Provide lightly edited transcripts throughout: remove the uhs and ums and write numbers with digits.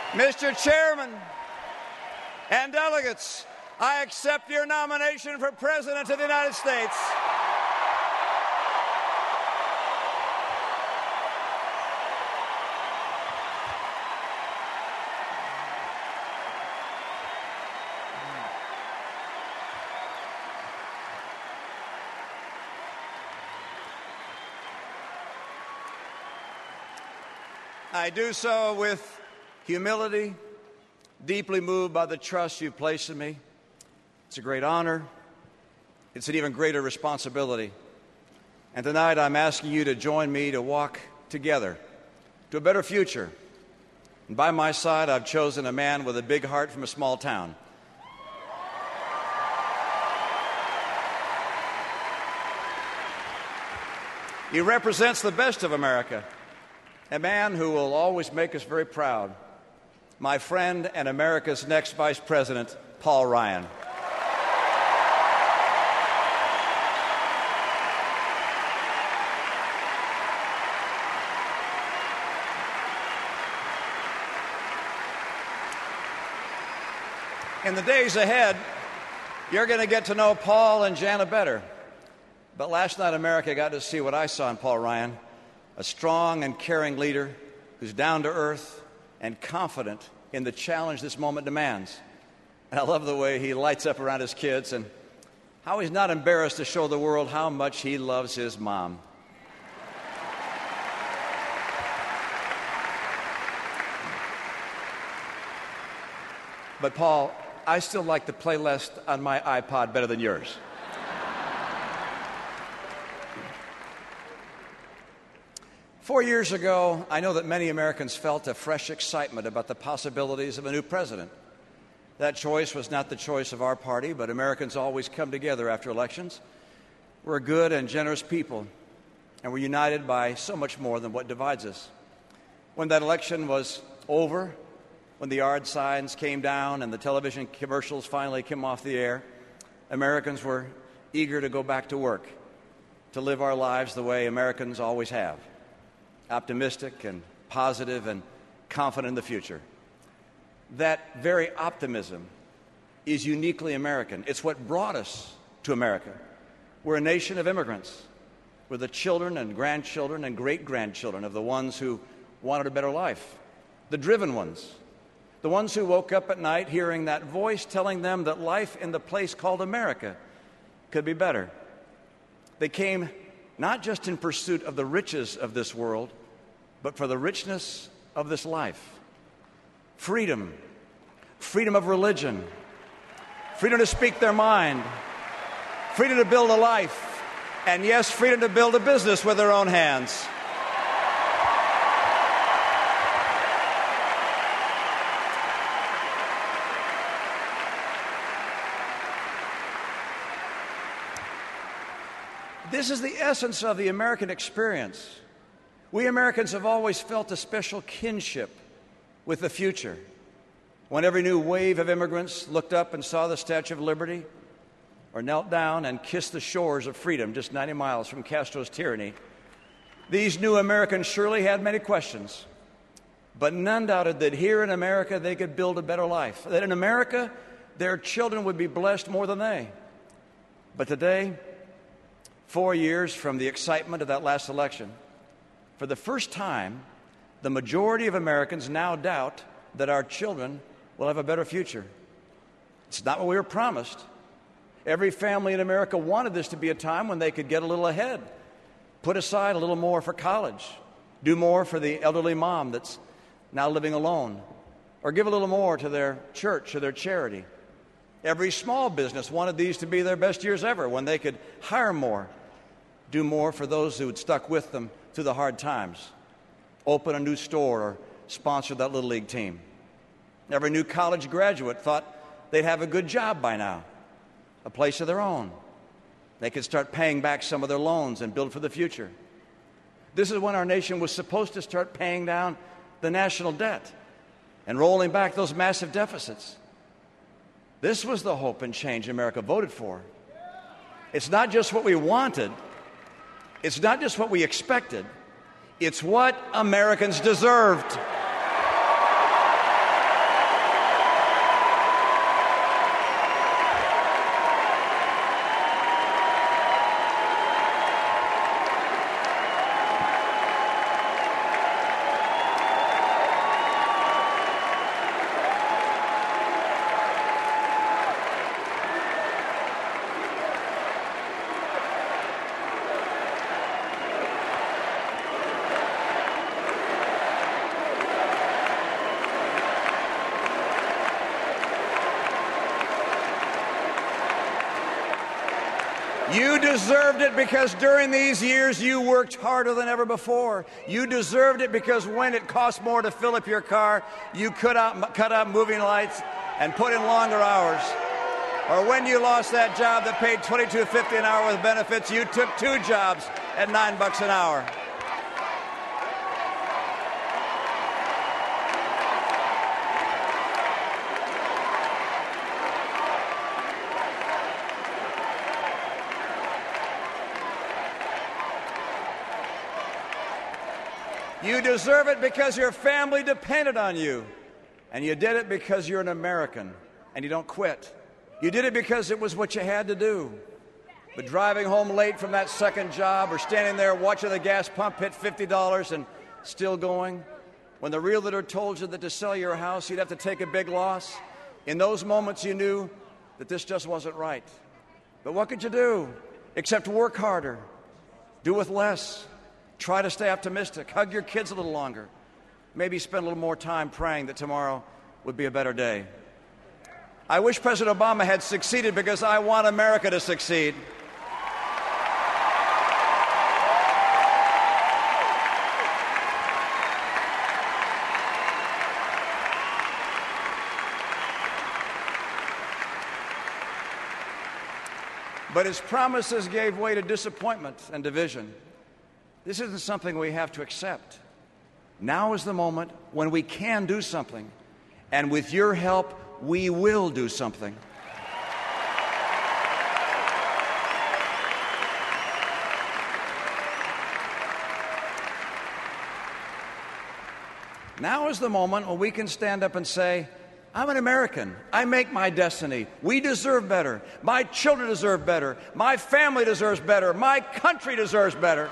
Mr. Chairman and delegates, I accept your nomination for President of the United States. I do so with humility, deeply moved by the trust you've placed in me. It's a great honor. It's an even greater responsibility. And tonight I'm asking you to join me to walk together to a better future. And by my side, I've chosen a man with a big heart from a small town. He represents the best of America, a man who will always make us very proud, my friend and America's next Vice President, Paul Ryan. In the days ahead, you're going to get to know Paul and Jana better. But last night, America got to see what I saw in Paul Ryan, a strong and caring leader who's down to earth and confident in the challenge this moment demands. And I love the way he lights up around his kids and how he's not embarrassed to show the world how much he loves his mom. But Paul, I still like the playlist on my iPod better than yours. Four years ago, I know that many Americans felt a fresh excitement about the possibilities of a new president. That choice was not the choice of our party, but Americans always come together after elections. We're a good and generous people, and we're united by so much more than what divides us. When that election was over, when the yard signs came down and the television commercials finally came off the air, Americans were eager to go back to work, to live our lives the way Americans always have. Optimistic and positive and confident in the future. That very optimism is uniquely American. It's what brought us to America. We're a nation of immigrants. We're the children and grandchildren and great-grandchildren of the ones who wanted a better life, the driven ones, the ones who woke up at night hearing that voice telling them that life in the place called America could be better. They came not just in pursuit of the riches of this world, but for the richness of this life. Freedom, freedom of religion, freedom to speak their mind, freedom to build a life, and yes, freedom to build a business with their own hands. This is the essence of the American experience. We Americans have always felt a special kinship with the future. When every new wave of immigrants looked up and saw the Statue of Liberty, or knelt down and kissed the shores of freedom just 90 miles from Castro's tyranny, these new Americans surely had many questions, but none doubted that here in America they could build a better life, that in America their children would be blessed more than they. But today, 4 years from the excitement of that last election, for the first time, the majority of Americans now doubt that our children will have a better future. It's not what we were promised. Every family in America wanted this to be a time when they could get a little ahead, put aside a little more for college, do more for the elderly mom that's now living alone, or give a little more to their church or their charity. Every small business wanted these to be their best years ever, when they could hire more, do more for those who had stuck with them through the hard times, open a new store or sponsor that Little League team. Every new college graduate thought they'd have a good job by now, a place of their own. They could start paying back some of their loans and build for the future. This is when our nation was supposed to start paying down the national debt and rolling back those massive deficits. This was the hope and change America voted for. It's not just what we wanted. It's not just what we expected. It's what Americans deserved. You deserved it because during these years you worked harder than ever before. You deserved it because when it cost more to fill up your car, you cut out moving lights and put in longer hours. Or when you lost that job that paid $22.50 an hour with benefits, you took 2 jobs at $9 an hour. You deserve it because your family depended on you. And you did it because you're an American and you don't quit. You did it because it was what you had to do. But driving home late from that second job or standing there watching the gas pump hit $50 and still going, when the realtor told you that to sell your house you'd have to take a big loss, in those moments you knew that this just wasn't right. But what could you do except work harder, do with less, try to stay optimistic, hug your kids a little longer, maybe spend a little more time praying that tomorrow would be a better day. I wish President Obama had succeeded because I want America to succeed. But his promises gave way to disappointment and division. This isn't something we have to accept. Now is the moment when we can do something. And with your help, we will do something. Now is the moment when we can stand up and say, I'm an American. I make my destiny. We deserve better. My children deserve better. My family deserves better. My country deserves better.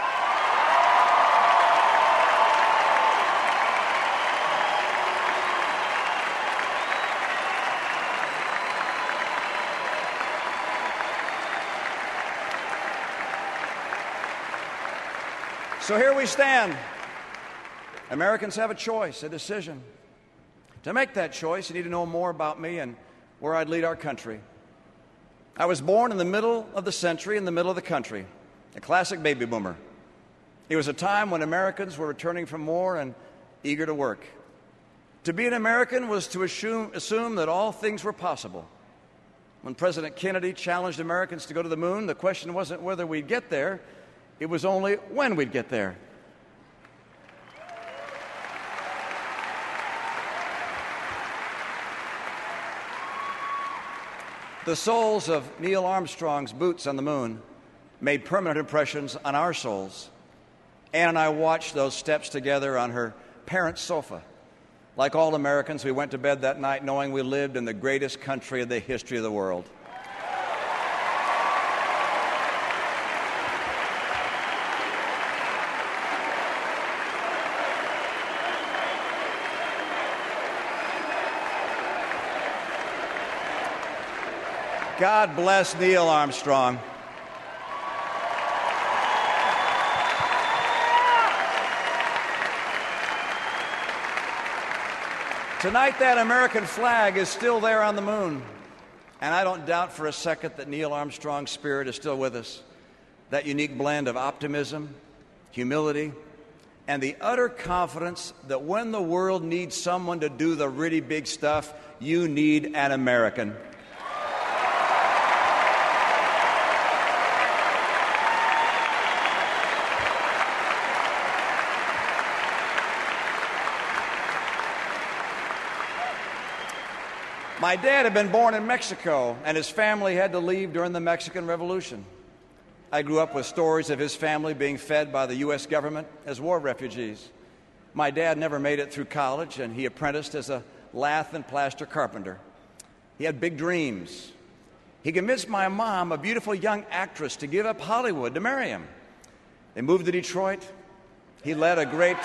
So here we stand. Americans have a choice, a decision. To make that choice, you need to know more about me and where I'd lead our country. I was born in the middle of the century, in the middle of the country, a classic baby boomer. It was a time when Americans were returning from war and eager to work. To be an American was to assume that all things were possible. When President Kennedy challenged Americans to go to the moon, the question wasn't whether we'd get there, it was only when we'd get there. The soles of Neil Armstrong's boots on the moon made permanent impressions on our souls. Ann and I watched those steps together on her parents' sofa. Like all Americans, we went to bed that night knowing we lived in the greatest country in the history of the world. God bless Neil Armstrong. Tonight, that American flag is still there on the moon. And I don't doubt for a second that Neil Armstrong's spirit is still with us. That unique blend of optimism, humility, and the utter confidence that when the world needs someone to do the really big stuff, you need an American. My dad had been born in Mexico, and his family had to leave during the Mexican Revolution. I grew up with stories of his family being fed by the U.S. government as war refugees. My dad never made it through college, and he apprenticed as a lath and plaster carpenter. He had big dreams. He convinced my mom, a beautiful young actress, to give up Hollywood to marry him. They moved to Detroit. He led a great...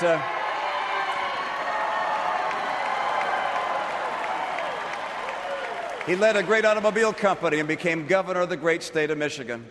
He led a great automobile company and became governor of the great state of Michigan.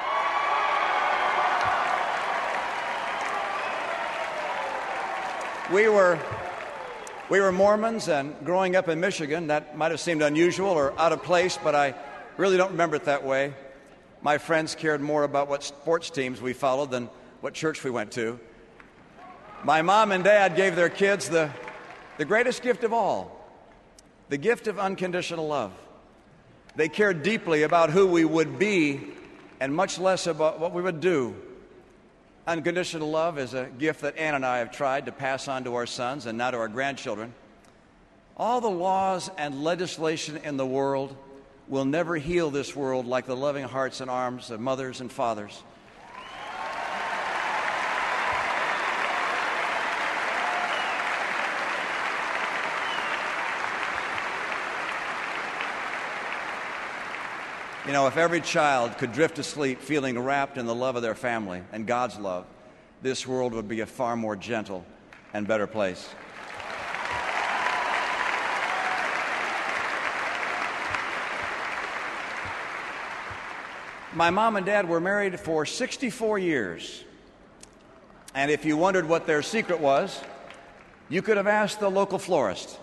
We were Mormons, and growing up in Michigan, that might have seemed unusual or out of place, but I really don't remember it that way. My friends cared more about what sports teams we followed than what church we went to. My mom and dad gave their kids the greatest gift of all, the gift of unconditional love. They cared deeply about who we would be and much less about what we would do. Unconditional love is a gift that Ann and I have tried to pass on to our sons and now to our grandchildren. All the laws and legislation in the world will never heal this world like the loving hearts and arms of mothers and fathers. You know, if every child could drift asleep feeling wrapped in the love of their family and God's love, this world would be a far more gentle and better place. My mom and dad were married for 64 years. And if you wondered what their secret was, you could have asked the local florist.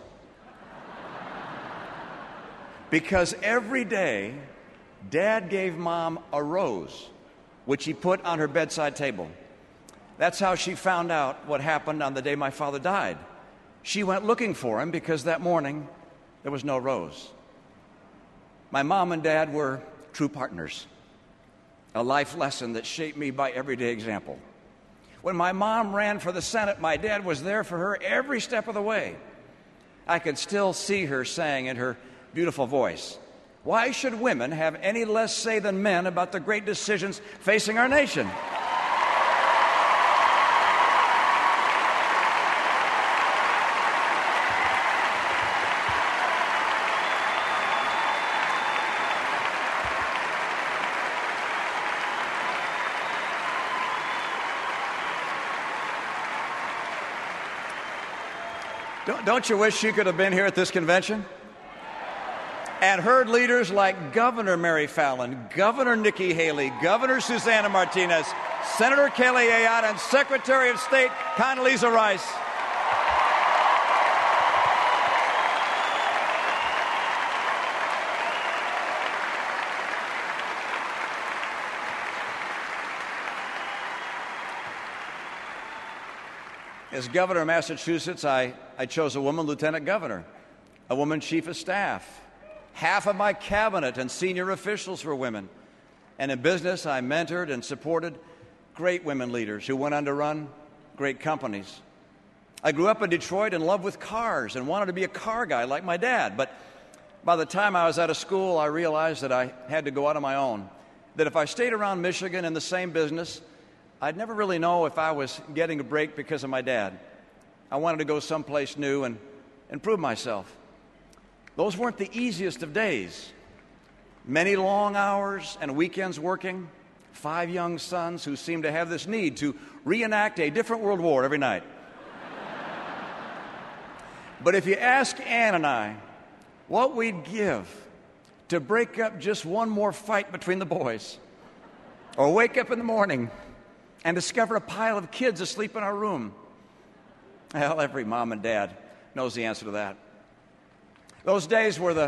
Because every day, Dad gave Mom a rose, which he put on her bedside table. That's how she found out what happened on the day my father died. She went looking for him because that morning there was no rose. My mom and dad were true partners, a life lesson that shaped me by everyday example. When my mom ran for the Senate, my dad was there for her every step of the way. I could still see her saying in her beautiful voice, "Why should women have any less say than men about the great decisions facing our nation?" Don't you wish you could have been here at this convention and heard leaders like Governor Mary Fallin, Governor Nikki Haley, Governor Susana Martinez, Senator Kelly Ayotte, and Secretary of State Condoleezza Rice? As governor of Massachusetts, I chose a woman lieutenant governor, a woman chief of staff. Half of my cabinet and senior officials were women. And in business, I mentored and supported great women leaders who went on to run great companies. I grew up in Detroit in love with cars and wanted to be a car guy like my dad. But by the time I was out of school, I realized that I had to go out on my own, that if I stayed around Michigan in the same business, I'd never really know if I was getting a break because of my dad. I wanted to go someplace new and prove myself. Those weren't the easiest of days. Many long hours and weekends working, 5 young sons who seemed to have this need to reenact a different world war every night. But if you ask Ann and I what we'd give to break up just one more fight between the boys, or wake up in the morning and discover a pile of kids asleep in our room, well, every mom and dad knows the answer to that. Those days were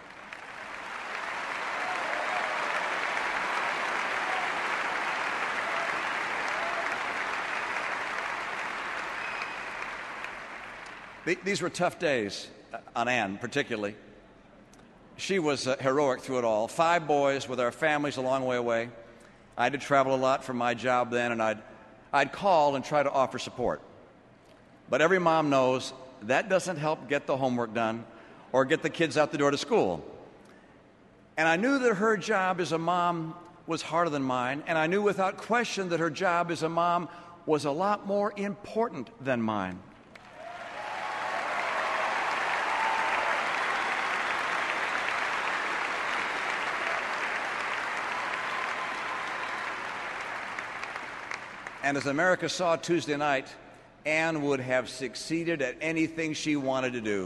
these were tough days on Ann, particularly. She was heroic through it all. 5 boys with our families a long way away. I had to travel a lot for my job then, and I'd call and try to offer support. But every mom knows that doesn't help get the homework done or get the kids out the door to school. And I knew that her job as a mom was harder than mine, and I knew without question that her job as a mom was a lot more important than mine. And as America saw Tuesday night, Ann would have succeeded at anything she wanted to do.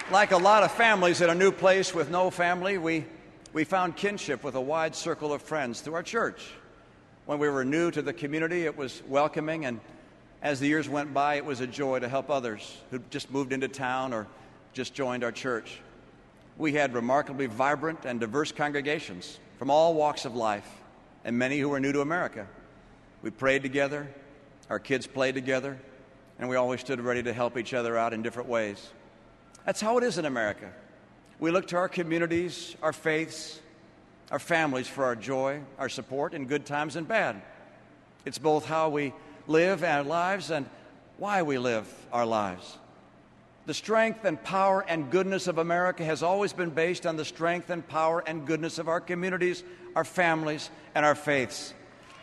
Like a lot of families in a new place with no family, we found kinship with a wide circle of friends through our church. When we were new to the community, it was welcoming, and as the years went by, it was a joy to help others who just moved into town or just joined our church. We had remarkably vibrant and diverse congregations from all walks of life, and many who were new to America. We prayed together, our kids played together, and we always stood ready to help each other out in different ways. That's how it is in America. We look to our communities, our faiths, our families for our joy, our support in good times and bad. It's both how we live our lives and why we live our lives. The strength and power and goodness of America has always been based on the strength and power and goodness of our communities, our families, and our faiths.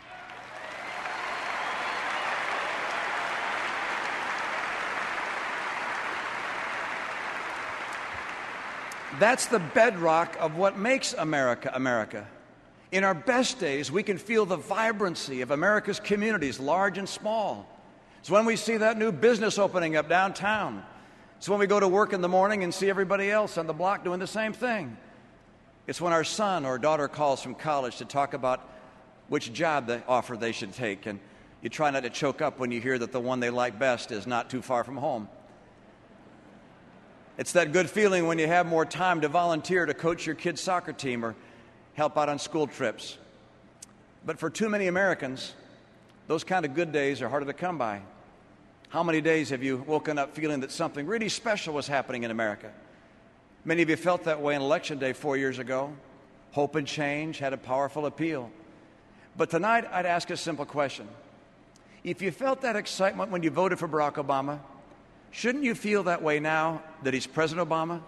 That's the bedrock of what makes America, America. In our best days, we can feel the vibrancy of America's communities, large and small. It's when we see that new business opening up downtown. It's when we go to work in the morning and see everybody else on the block doing the same thing. It's when our son or daughter calls from college to talk about which job offer they should take, and you try not to choke up when you hear that the one they like best is not too far from home. It's that good feeling when you have more time to volunteer to coach your kid's soccer team or help out on school trips. But for too many Americans, those kind of good days are harder to come by. How many days have you woken up feeling that something really special was happening in America? Many of you felt that way on Election Day 4 years ago. Hope and change had a powerful appeal. But tonight, I'd ask a simple question. If you felt that excitement when you voted for Barack Obama, shouldn't you feel that way now that he's President Obama?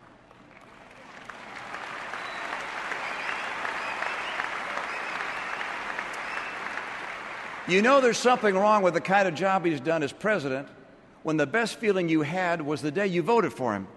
You know there's something wrong with the kind of job he's done as president when the best feeling you had was the day you voted for him.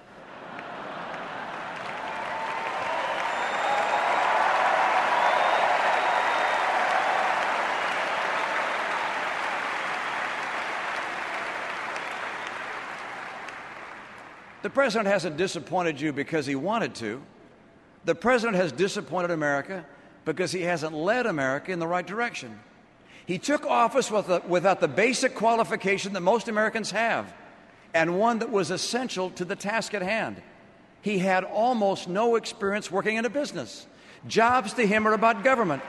The president hasn't disappointed you because he wanted to. The president has disappointed America because he hasn't led America in the right direction. He took office without the basic qualification that most Americans have, and one that was essential to the task at hand. He had almost no experience working in a business. Jobs to him are about government.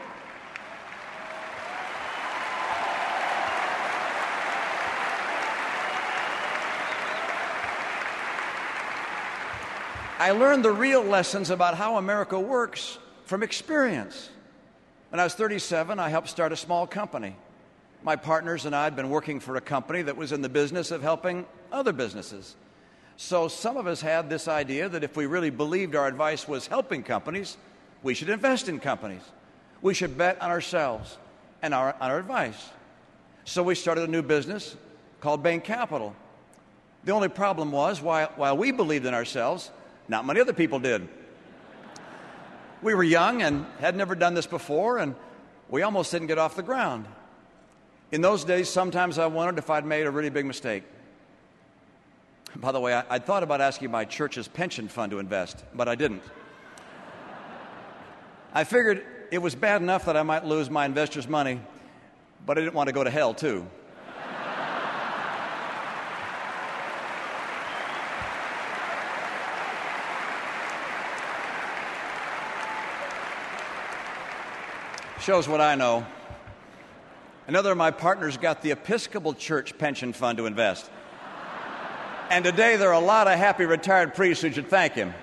I learned the real lessons about how America works from experience. When I was 37, I helped start a small company. My partners and I had been working for a company that was in the business of helping other businesses. So some of us had this idea that if we really believed our advice was helping companies, we should invest in companies. We should bet on ourselves and on our advice. So we started a new business called Bain Capital. The only problem was, while we believed in ourselves, not many other people did. We were young and had never done this before, and we almost didn't get off the ground. In those days, sometimes I wondered if I'd made a really big mistake. By the way, I thought about asking my church's pension fund to invest, but I didn't. I figured it was bad enough that I might lose my investors' money, but I didn't want to go to hell, too. Shows what I know. Another of my partners got the Episcopal Church pension fund to invest. And today there are a lot of happy retired priests who should thank him.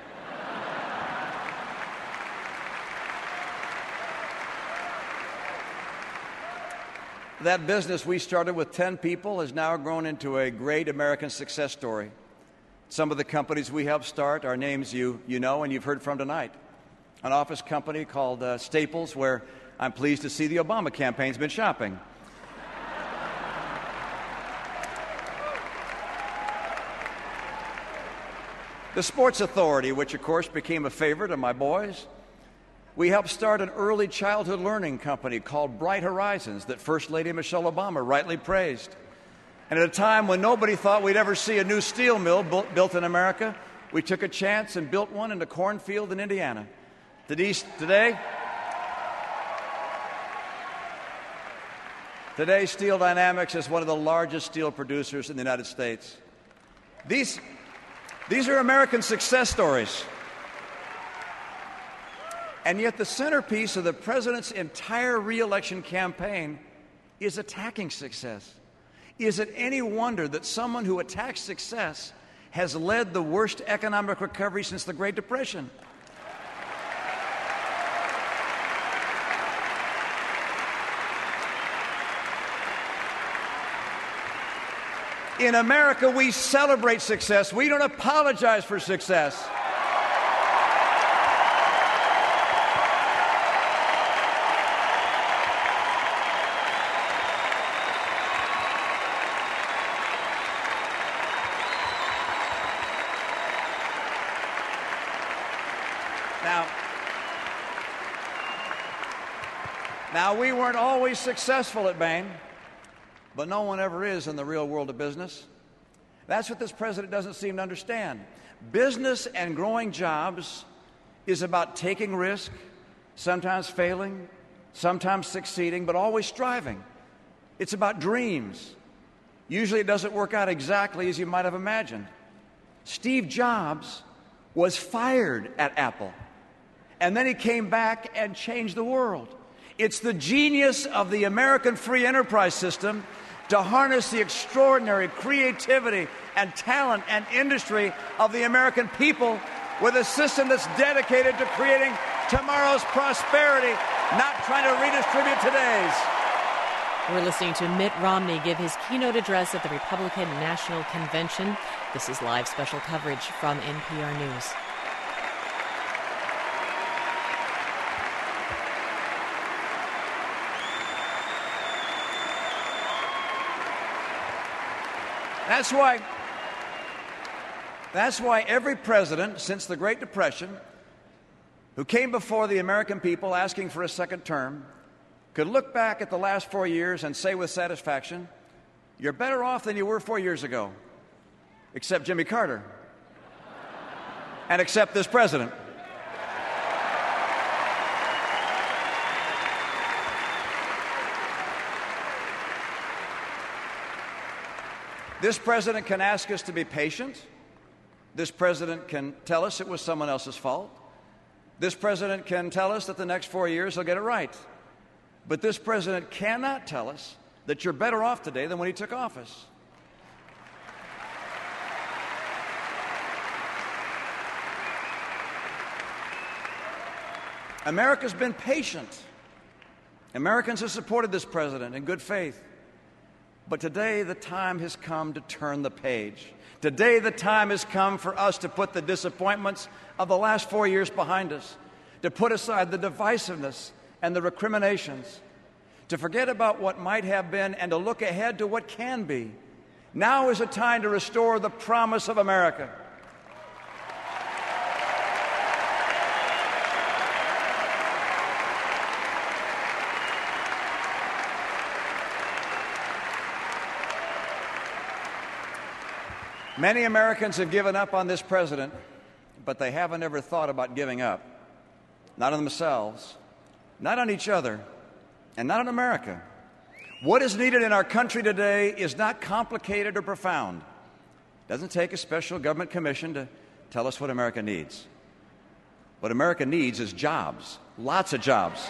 That business we started with 10 people has now grown into a great American success story. Some of the companies we helped start are names you know and you've heard from tonight. An office company called Staples, where I'm pleased to see the Obama campaign's been shopping. The Sports Authority, which of course became a favorite of my boys. We helped start an early childhood learning company called Bright Horizons that First Lady Michelle Obama rightly praised. And at a time when nobody thought we'd ever see a new steel mill built in America, We took a chance and built one in a cornfield in Indiana. Today, Steel Dynamics is one of the largest steel producers in the United States. These are American success stories. And yet the centerpiece of the president's entire re-election campaign is attacking success. Is it any wonder that someone who attacks success has led the worst economic recovery since the Great Depression? In America, we celebrate success. We don't apologize for success. Now, we weren't always successful at Bain, but no one ever is in the real world of business. That's what this president doesn't seem to understand. Business and growing jobs is about taking risk, sometimes failing, sometimes succeeding, but always striving. It's about dreams. Usually it doesn't work out exactly as you might have imagined. Steve Jobs was fired at Apple, and then he came back and changed the world. It's the genius of the American free enterprise system to harness the extraordinary creativity and talent and industry of the American people with a system that's dedicated to creating tomorrow's prosperity, not trying to redistribute today's. We're listening to Mitt Romney give his keynote address at the Republican National Convention. This is live special coverage from NPR News. That's why every president since the Great Depression who came before the American people asking for a second term could look back at the last 4 years and say with satisfaction, you're better off than you were 4 years ago, except Jimmy Carter, and except this president. This president can ask us to be patient. This president can tell us it was someone else's fault. This president can tell us that the next 4 years he'll get it right. But this president cannot tell us that you're better off today than when he took office. America's been patient. Americans have supported this president in good faith. But today, the time has come to turn the page. Today, the time has come for us to put the disappointments of the last 4 years behind us, to put aside the divisiveness and the recriminations, to forget about what might have been and to look ahead to what can be. Now is a time to restore the promise of America. Many Americans have given up on this president, but they haven't ever thought about giving up. Not on themselves, not on each other, and not on America. What is needed in our country today is not complicated or profound. It doesn't take a special government commission to tell us what America needs. What America needs is jobs, lots of jobs.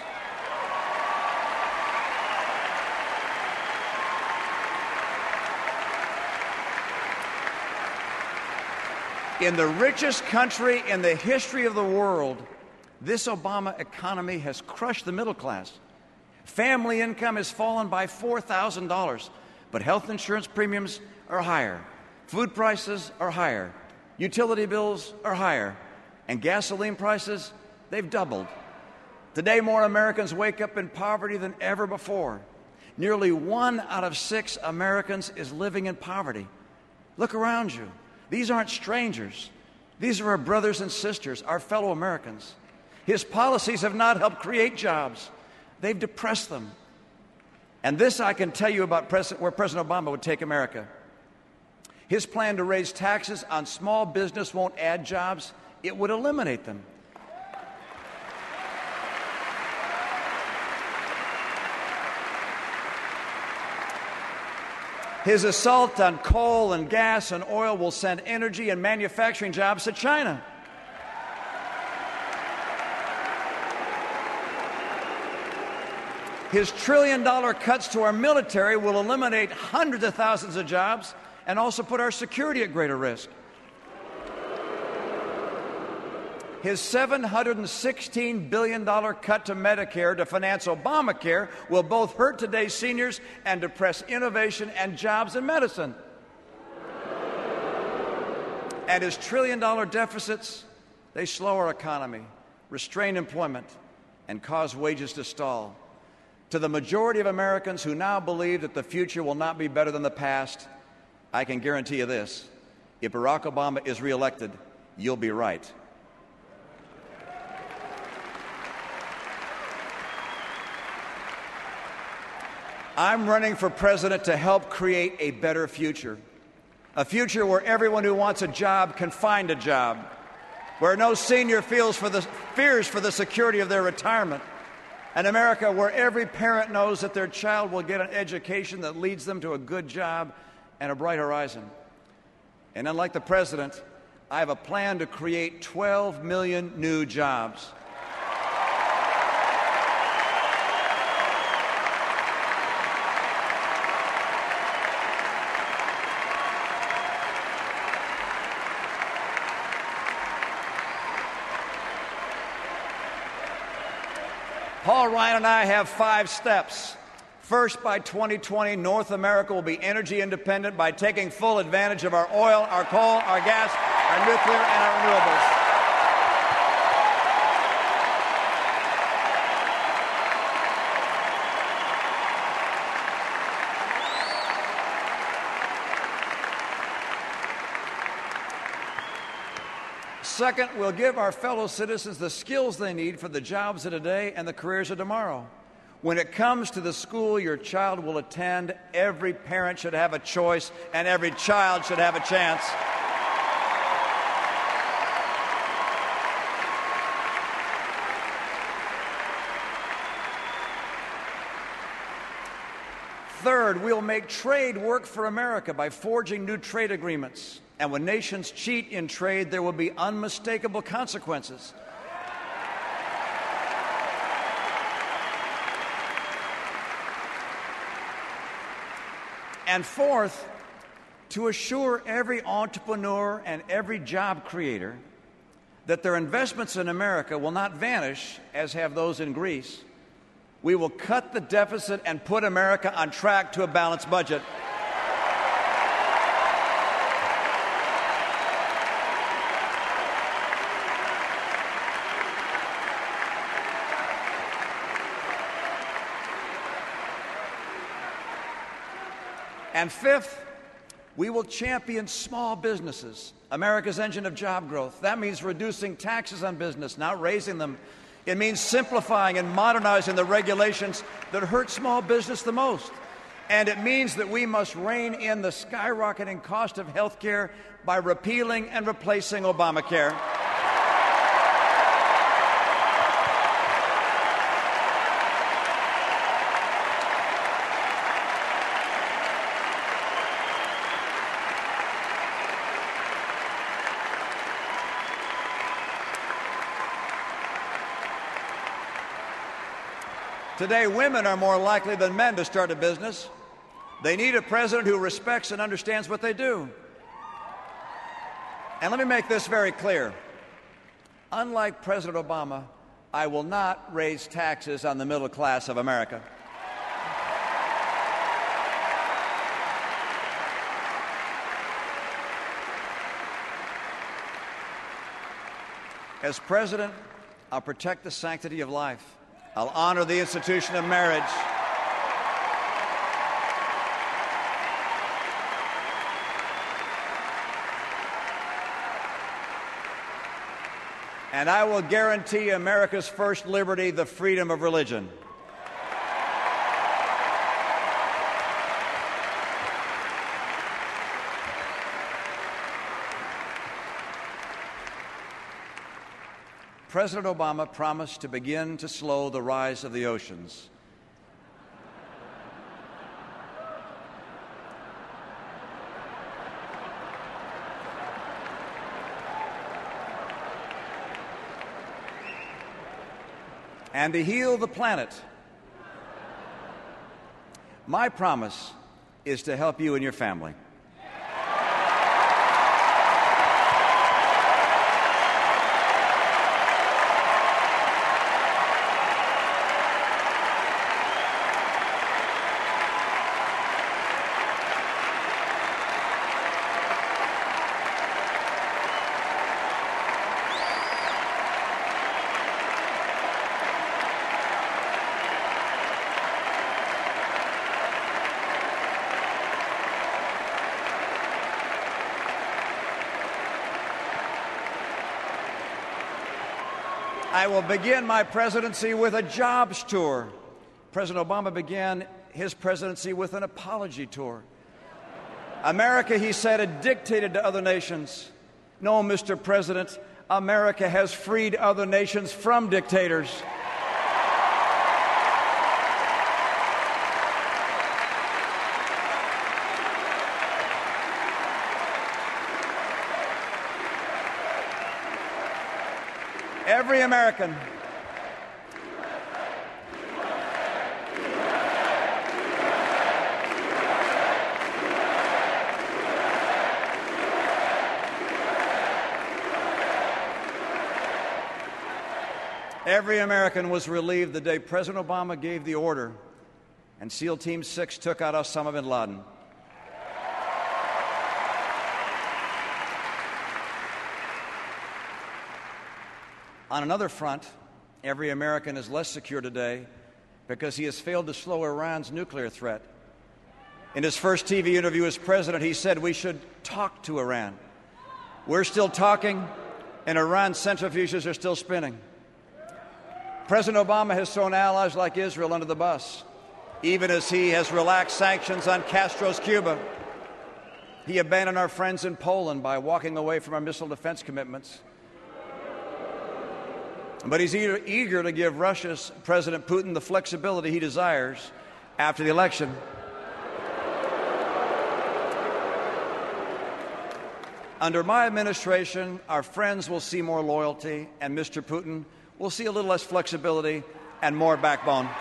In the richest country in the history of the world, this Obama economy has crushed the middle class. Family income has fallen by $4,000, but health insurance premiums are higher. Food prices are higher. Utility bills are higher. And gasoline prices, they've doubled. Today, more Americans wake up in poverty than ever before. Nearly 1 out of 6 Americans is living in poverty. Look around you. These aren't strangers. These are our brothers and sisters, our fellow Americans. His policies have not helped create jobs. They've depressed them. And this I can tell you about where President Obama would take America. His plan to raise taxes on small business won't add jobs, it would eliminate them. His assault on coal and gas and oil will send energy and manufacturing jobs to China. His trillion-dollar cuts to our military will eliminate hundreds of thousands of jobs and also put our security at greater risk. His $716 billion cut to Medicare to finance Obamacare will both hurt today's seniors and depress innovation and jobs in medicine. And his trillion-dollar deficits, they slow our economy, restrain employment, and cause wages to stall. To the majority of Americans who now believe that the future will not be better than the past, I can guarantee you this: if Barack Obama is reelected, you'll be right. I'm running for president to help create a better future, a future where everyone who wants a job can find a job, where no senior fears for the security of their retirement, an America where every parent knows that their child will get an education that leads them to a good job and a bright horizon. And unlike the president, I have a plan to create 12 million new jobs. Paul Ryan and I have 5 steps. First, by 2020, North America will be energy independent by taking full advantage of our oil, our coal, our gas, our nuclear, and our renewables. Second, we'll give our fellow citizens the skills they need for the jobs of today and the careers of tomorrow. When it comes to the school your child will attend, every parent should have a choice and every child should have a chance. Third, we'll make trade work for America by forging new trade agreements. And when nations cheat in trade, there will be unmistakable consequences. And fourth, to assure every entrepreneur and every job creator that their investments in America will not vanish, as have those in Greece, we will cut the deficit and put America on track to a balanced budget. And fifth, we will champion small businesses, America's engine of job growth. That means reducing taxes on business, not raising them. It means simplifying and modernizing the regulations that hurt small business the most. And it means that we must rein in the skyrocketing cost of health care by repealing and replacing Obamacare. Today, women are more likely than men to start a business. They need a president who respects and understands what they do. And let me make this very clear. Unlike President Obama, I will not raise taxes on the middle class of America. As president, I'll protect the sanctity of life. I'll honor the institution of marriage. And I will guarantee America's first liberty, the freedom of religion. President Obama promised to begin to slow the rise of the oceans. And to heal the planet. My promise is to help you and your family. I will begin my presidency with a jobs tour. President Obama began his presidency with an apology tour. America, he said, had dictated to other nations. No, Mr. President, America has freed other nations from dictators. Every American was relieved the day President Obama gave the order and SEAL Team 6 took out Osama bin Laden. On another front, every American is less secure today because he has failed to slow Iran's nuclear threat. In his first TV interview as president, he said we should talk to Iran. We're still talking, and Iran's centrifuges are still spinning. President Obama has thrown allies like Israel under the bus, even as he has relaxed sanctions on Castro's Cuba. He abandoned our friends in Poland by walking away from our missile defense commitments. But he's eager to give Russia's President Putin the flexibility he desires after the election. Under my administration, our friends will see more loyalty, and Mr. Putin will see a little less flexibility and more backbone.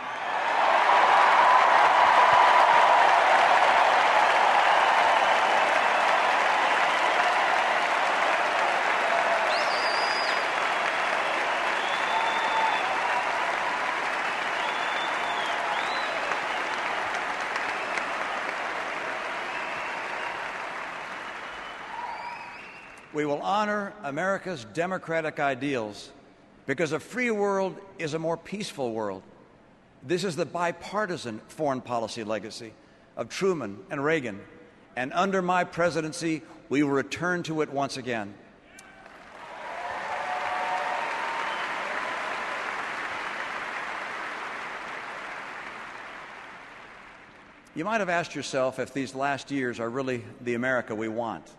We will honor America's democratic ideals because a free world is a more peaceful world. This is the bipartisan foreign policy legacy of Truman and Reagan, and under my presidency, we will return to it once again. You might have asked yourself if these last years are really the America we want.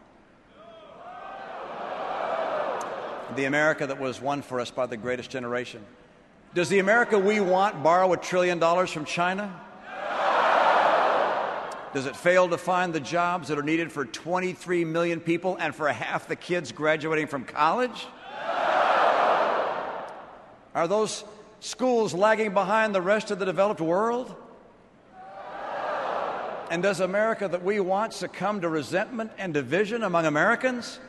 The America that was won for us by the greatest generation. Does the America we want borrow $1 trillion from China? Does it fail to find the jobs that are needed for 23 million people and for half the kids graduating from college? Are those schools lagging behind the rest of the developed world? And does America that we want succumb to resentment and division among Americans?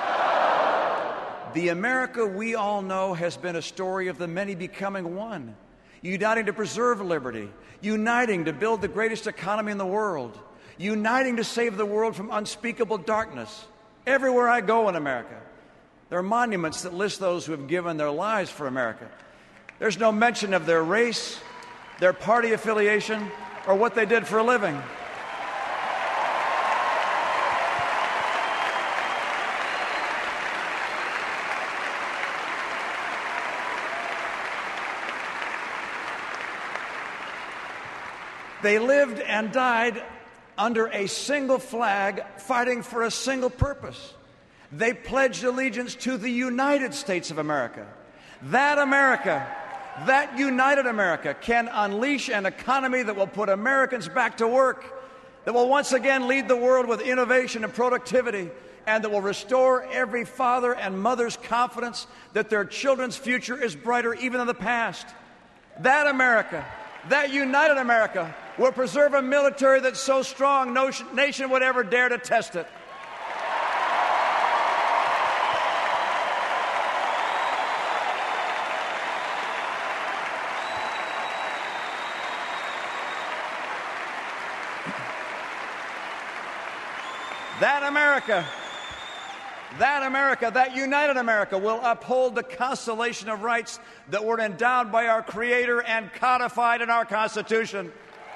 The America we all know has been a story of the many becoming one, uniting to preserve liberty, uniting to build the greatest economy in the world, uniting to save the world from unspeakable darkness. Everywhere I go in America, there are monuments that list those who have given their lives for America. There's no mention of their race, their party affiliation, or what they did for a living. They lived and died under a single flag, fighting for a single purpose. They pledged allegiance to the United States of America. That America, that united America, can unleash an economy that will put Americans back to work, that will once again lead the world with innovation and productivity, and that will restore every father and mother's confidence that their children's future is brighter even than the past. That America, that united America, will preserve a military that's so strong no nation would ever dare to test it. That America, that united America, will uphold the constellation of rights that were endowed by our Creator and codified in our Constitution.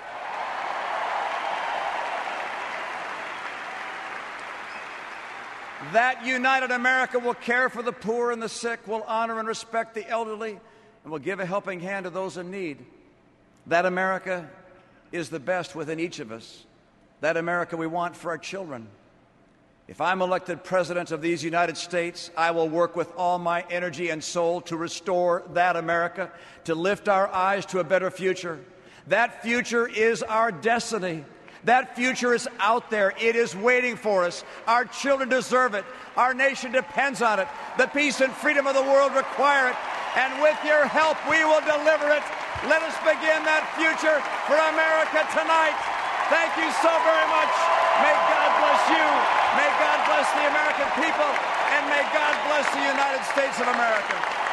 That united America will care for the poor and the sick, will honor and respect the elderly, and will give a helping hand to those in need. That America is the best within each of us. That America we want for our children. If I'm elected President of these United States, I will work with all my energy and soul to restore that America, to lift our eyes to a better future. That future is our destiny. That future is out there. It is waiting for us. Our children deserve it. Our nation depends on it. The peace and freedom of the world require it. And with your help, we will deliver it. Let us begin that future for America tonight. Thank you so very much. May God bless you. May God bless the American people. And may God bless the United States of America.